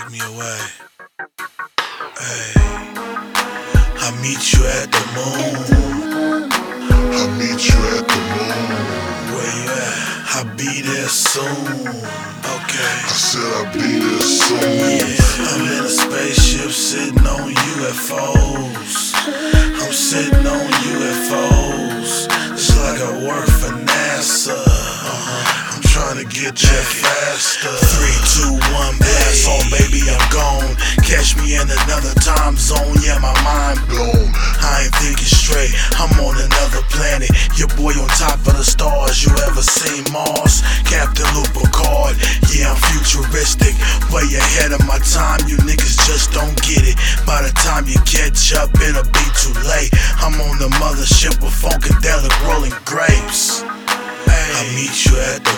take me away. Hey, I meet you at the moon. I meet you at the moon. Where you at? I'll be there soon. Okay, I said I'll be there soon. Yeah, I'm in a spaceship sitting on UFOs. I'm sitting on UFOs. It's like I work for NASA. I'm trying to get there faster. 3, 2, 1, blast on, baby, I'm gone. Catch me in another time zone, yeah, my mind blown. I ain't thinking straight, I'm on another planet. Your boy on top of the stars, you ever seen Mars? Captain Luke Picard, yeah, I'm futuristic. Way ahead of my time, you niggas just don't get it. By the time you catch up, it'll be too late. I'm on the mothership with Funkadelic rolling grapes. I meet you at the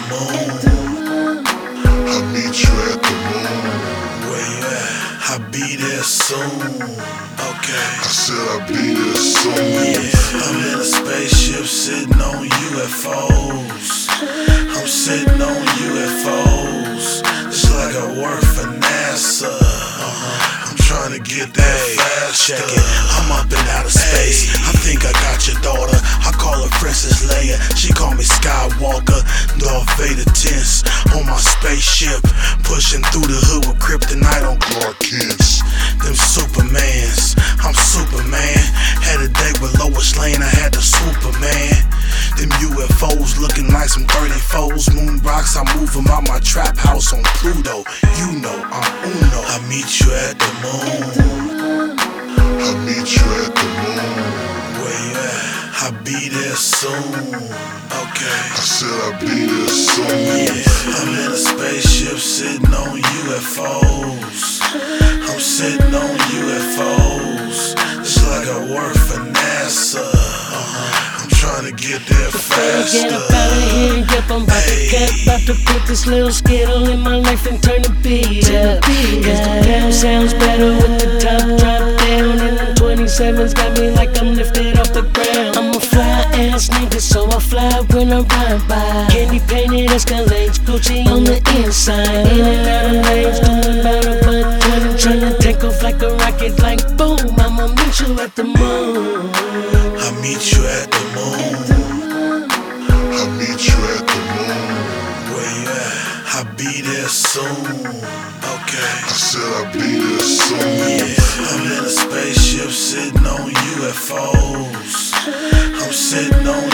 moon. I meet you at the moon. Where you at? I'll be there soon. Okay, I said I'll be there soon. Yeah, I'm in a spaceship sitting on UFOs. I'm sitting on UFOs. It's like I work for NASA. I'm trying to get there fast. Check it, I'm up and out of space. I think I got your daughter. I call her Princess Leia. She call me Skywalker. Darth Vader tense on my spaceship, pushing through the hood with kryptonite on Clark Kent's. Them Supermans, I'm Superman. Had a day with Lois Lane, I had the Superman. Them UFOs looking like some 34s. Moon rocks, I move them out my trap house on Pluto. You know I'm Uno. I meet you at the moon. I meet you at the moon. Where you at? I'll be there soon. Okay, I said I'll be there soon. Yeah, I'm in a spaceship sitting on UFOs. I'm sitting on UFOs. It's like I work for NASA. I'm trying to get there faster. Get up out of here, yep, I'm about to put this little skittle in my life and turn the beat up. Cause the pound sounds better with the top drop down. And the 27's got me like I'm lifted off the ground. I'm a fly ass nigga, so I fly when I ride by. Candy painted Escalades, Gucci on the inside. In and out of lanes, doing better but 20. Tryna take off like a rocket, like boom. I'ma meet you at the moon. I meet you at the moon. I meet you at the moon. Where you at? I'll be there soon. Okay, I said I'll be there soon. Yeah, I'm in a spaceship sitting on UFOs. I'm sitting on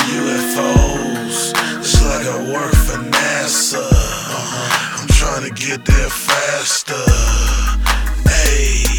UFOs. It's like I work for NASA. I'm trying to get there faster. Hey.